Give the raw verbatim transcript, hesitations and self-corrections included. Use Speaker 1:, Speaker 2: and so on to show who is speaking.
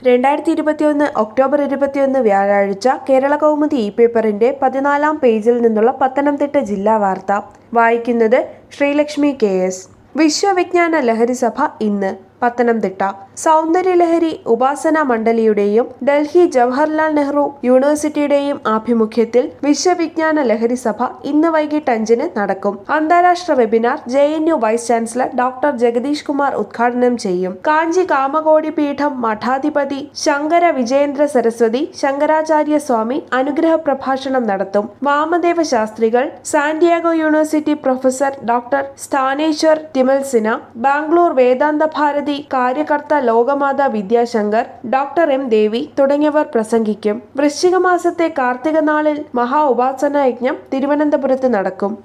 Speaker 1: രണ്ടായിരത്തി ഇരുപത്തിയൊന്ന് ഒക്ടോബർ ഇരുപത്തിയൊന്ന് വ്യാഴാഴ്ച കേരള കൗമുദി ഇ പേപ്പറിന്റെ പതിനാലാം പേജിൽ നിന്നുള്ള പത്തനംതിട്ട ജില്ലാ വാർത്ത വായിക്കുന്നത് ശ്രീലക്ഷ്മി കെ എസ്. വിശ്വവിജ്ഞാന ലഹരി സഭ ഇന്ന് പത്തനംതിട്ട. സൗന്ദര്യലഹരി ഉപാസന മണ്ഡലിയുടെയും ഡൽഹി ജവഹർലാൽ നെഹ്റു യൂണിവേഴ്സിറ്റിയുടെയും ആഭിമുഖ്യത്തിൽ വിശ്വവിജ്ഞാന ലഹരി സഭ ഇന്ന് വൈകിട്ട് അഞ്ചിന് നടക്കും. അന്താരാഷ്ട്ര webinar J N U vice chancellor doctor Jagadish Kumar ഉദ്ഘാടനം ചെയ്യും. കാഞ്ചി കാമകോടി പീഠം മഠാധിപതി ശങ്കര വിജയേന്ദ്ര സരസ്വതി ശങ്കരാചാര്യ സ്വാമി അനുഗ്രഹ പ്രഭാഷണം നടത്തും. Vamadeva Shastrikal, Santiago university professor doctor Sthaneshwar Timalsina, Bangalore Vedanta Bharati കാര്യകർത്ത ലോകമാതാ വിദ്യാശങ്കർ, ഡോക്ടർ എം ദേവി തുടങ്ങിയവർ പ്രസംഗിക്കും. വൃശ്ചിക മാസത്തെ കാർത്തിക നാളിൽ മഹാ ഉപാസനാ യജ്ഞം തിരുവനന്തപുരത്ത് നടക്കും.